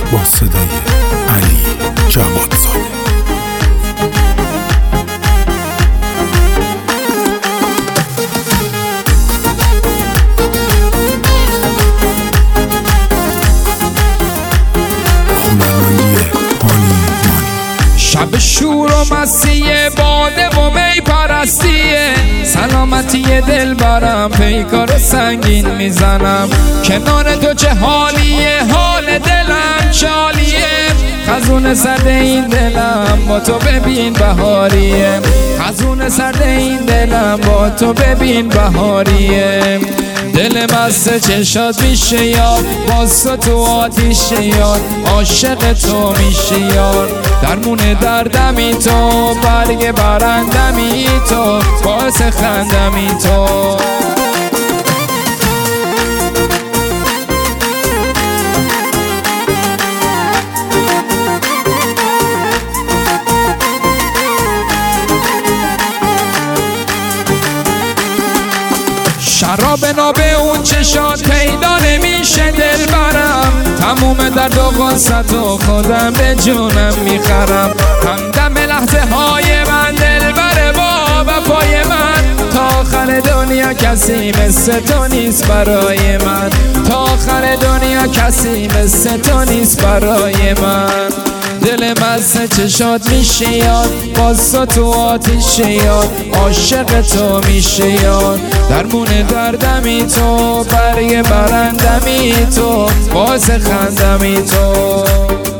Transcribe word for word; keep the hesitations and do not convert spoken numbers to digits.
با صدای علی جوادزاده. شب شور و مسیه باده و می پرستیه، سلامتی دل برم پیکار سنگین میزنم. کنار تو چه حالیه، حال دلم چالیه، خزون سرد این دلم با تو ببین بهاریه، خزون سرد این دلم با تو ببین بهاریه. دل مست چشات میشه یار، باز تو تو آتیشه یار، عاشق تو میشه یار. درمون دردمی تو، برگ برندمی تو، باعث خندمی تو. شراب نابه اون چشات پیدا نمیشه دل برم، تموم درد و غصت و خودم به جونم میخرم. همدم لحظه های من دل بره با وفای من، تا آخر دنیا کسی مثل تو نیست برای من، تا آخر دنیا کسی مثل تو نیست برای من. دل مست چشات میشه یاد، باز تو تو آتیشه یاد، عاشق تو میشه یاد. درمون دردمی تو، برگ برندمی تو، باعث خندمی تو.